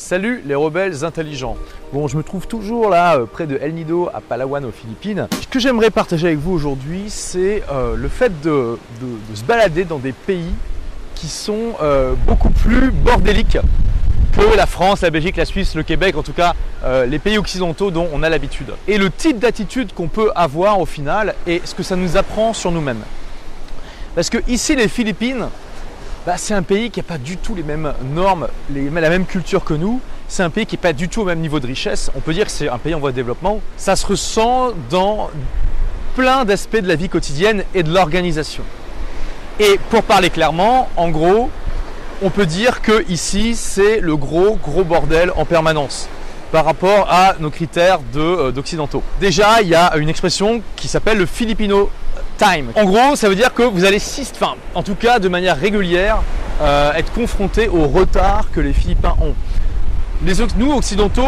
Salut les rebelles intelligents. Bon, je me trouve toujours là près de El Nido à Palawan aux Philippines. Ce que j'aimerais partager avec vous aujourd'hui, c'est le fait de se balader dans des pays qui sont beaucoup plus bordéliques que la France, la Belgique, la Suisse, le Québec, en tout cas les pays occidentaux dont on a l'habitude. Et le type d'attitude qu'on peut avoir au final et ce que ça nous apprend sur nous-mêmes. Parce que ici, les Philippines, c'est un pays qui n'a pas du tout les mêmes normes, la même culture que nous. C'est un pays qui n'est pas du tout au même niveau de richesse. On peut dire que c'est un pays en voie de développement. Ça se ressent dans plein d'aspects de la vie quotidienne et de l'organisation. Et pour parler clairement, en gros, on peut dire que ici c'est le gros bordel en permanence par rapport à nos critères d'occidentaux. Déjà, il y a une expression qui s'appelle le Filipino time. En gros, ça veut dire que vous allez, en tout cas de manière régulière, être confronté au retard que les Philippins ont. Nous, occidentaux,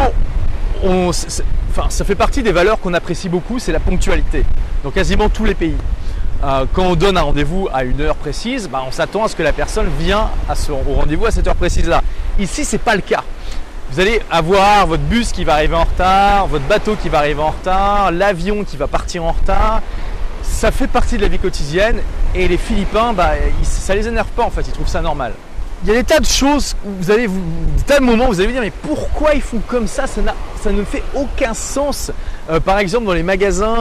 ça fait partie des valeurs qu'on apprécie beaucoup, c'est la ponctualité. Dans quasiment tous les pays. Quand on donne un rendez-vous à une heure précise, on s'attend à ce que la personne vienne au rendez-vous à cette heure précise-là. Ici, ce n'est pas le cas. Vous allez avoir votre bus qui va arriver en retard, votre bateau qui va arriver en retard, l'avion qui va partir en retard. Ça fait partie de la vie quotidienne et les Philippins, ça les énerve pas en fait, ils trouvent ça normal. Il y a des tas de choses, des tas de moments où vous allez vous dire mais pourquoi ils font comme ça, ça ne fait aucun sens. Par exemple dans les magasins,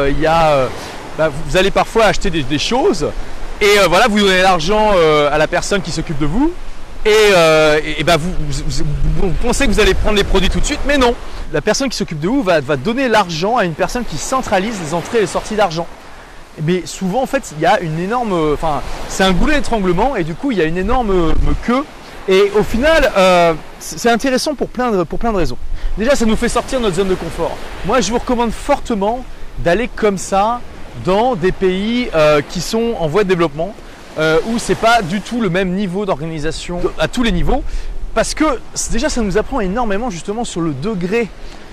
vous allez parfois acheter des choses et vous donnez l'argent à la personne qui s'occupe de vous et vous pensez que vous allez prendre les produits tout de suite, mais non. La personne qui s'occupe de vous va donner l'argent à une personne qui centralise les entrées et les sorties d'argent. Mais souvent en fait il y a une énorme, c'est un goulet d'étranglement et du coup il y a une énorme queue et au final c'est intéressant pour plein de raisons. Déjà ça nous fait sortir de notre zone de confort. Moi je vous recommande fortement d'aller comme ça dans des pays qui sont en voie de développement où c'est pas du tout le même niveau d'organisation à tous les niveaux parce que déjà ça nous apprend énormément justement sur le degré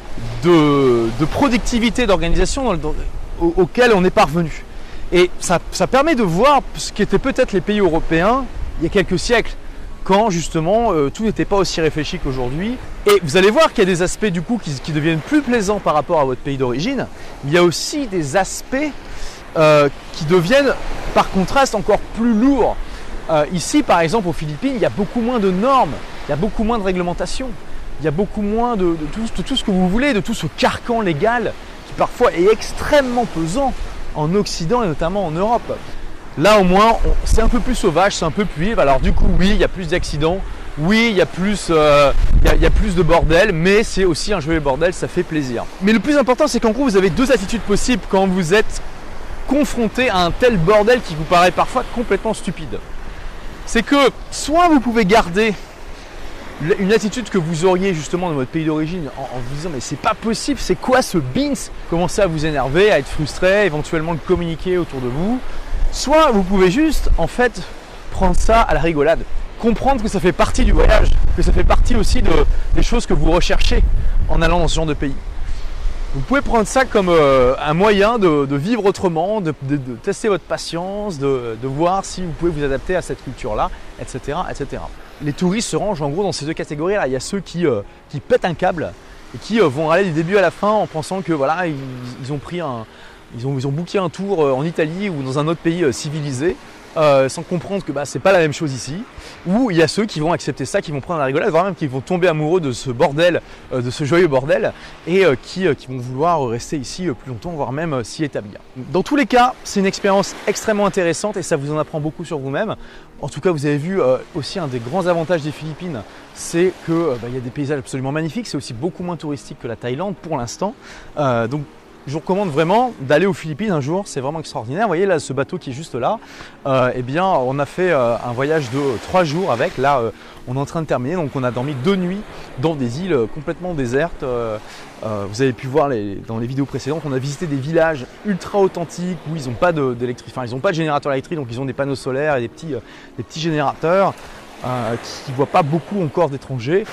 de productivité d'organisation auquel on est parvenu. Et ça permet de voir ce qu'étaient peut-être les pays européens il y a quelques siècles, quand justement tout n'était pas aussi réfléchi qu'aujourd'hui. Et vous allez voir qu'il y a des aspects du coup qui deviennent plus plaisants par rapport à votre pays d'origine. Il y a aussi des aspects qui deviennent par contraste encore plus lourds. Ici par exemple aux Philippines, il y a beaucoup moins de normes, il y a beaucoup moins de réglementations, il y a beaucoup moins de tout ce que vous voulez, de tout ce carcan légal qui parfois est extrêmement pesant en Occident et notamment en Europe. Là au moins c'est un peu plus sauvage, c'est un peu plus libre. Alors du coup oui, il y a plus d'accidents, oui il y a plus de bordel, mais c'est aussi un joyeux bordel, ça fait plaisir. Mais le plus important c'est qu'en gros vous avez deux attitudes possibles quand vous êtes confronté à un tel bordel qui vous paraît parfois complètement stupide. C'est que soit vous pouvez garder une attitude que vous auriez justement dans votre pays d'origine en vous disant mais c'est pas possible, c'est quoi ce beans, commencer à vous énerver, à être frustré, éventuellement le communiquer autour de vous. Soit vous pouvez juste en fait prendre ça à la rigolade, comprendre que ça fait partie du voyage, que ça fait partie aussi des choses que vous recherchez en allant dans ce genre de pays. Vous pouvez prendre ça comme un moyen de vivre autrement, de tester votre patience, de voir si vous pouvez vous adapter à cette culture-là, etc., etc. Les touristes se rangent en gros dans ces deux catégories-là. Il y a ceux qui pètent un câble et qui vont aller du début à la fin en pensant que voilà, ils ont booké un tour en Italie ou dans un autre pays civilisé sans comprendre que c'est pas la même chose ici. Ou il y a ceux qui vont accepter ça, qui vont prendre la rigolade, voire même qui vont tomber amoureux de ce bordel, de ce joyeux bordel et qui vont vouloir rester ici plus longtemps, voire même s'y établir. Dans tous les cas, c'est une expérience extrêmement intéressante et ça vous en apprend beaucoup sur vous-même. En tout cas, vous avez vu aussi un des grands avantages des Philippines, c'est qu'il y a des paysages absolument magnifiques, c'est aussi beaucoup moins touristique que la Thaïlande pour l'instant. Donc je vous recommande vraiment d'aller aux Philippines un jour, c'est vraiment extraordinaire. Vous voyez là ce bateau qui est juste là, on a fait un voyage de 3 jours avec. Là on est en train de terminer, donc on a dormi 2 nuits dans des îles complètement désertes. Vous avez pu voir dans les vidéos précédentes, on a visité des villages ultra authentiques où ils n'ont pas ils n'ont pas de générateur électrique, donc ils ont des panneaux solaires et des petits générateurs qui ne voient pas beaucoup encore d'étrangers.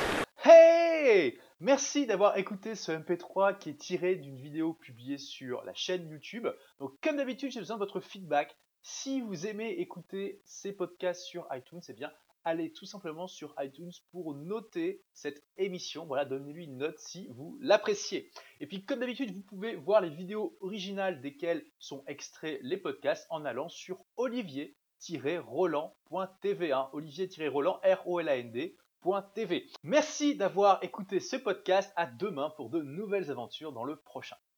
Hey! Merci d'avoir écouté ce MP3 qui est tiré d'une vidéo publiée sur la chaîne YouTube. Donc comme d'habitude, j'ai besoin de votre feedback. Si vous aimez écouter ces podcasts sur iTunes, allez tout simplement sur iTunes pour noter cette émission. Voilà, donnez-lui une note si vous l'appréciez. Et puis comme d'habitude, vous pouvez voir les vidéos originales desquelles sont extraits les podcasts en allant sur olivier-roland.tv. Olivier-roland, R-O-L-A-N-D.tv. Merci d'avoir écouté ce podcast. À demain pour de nouvelles aventures dans le prochain.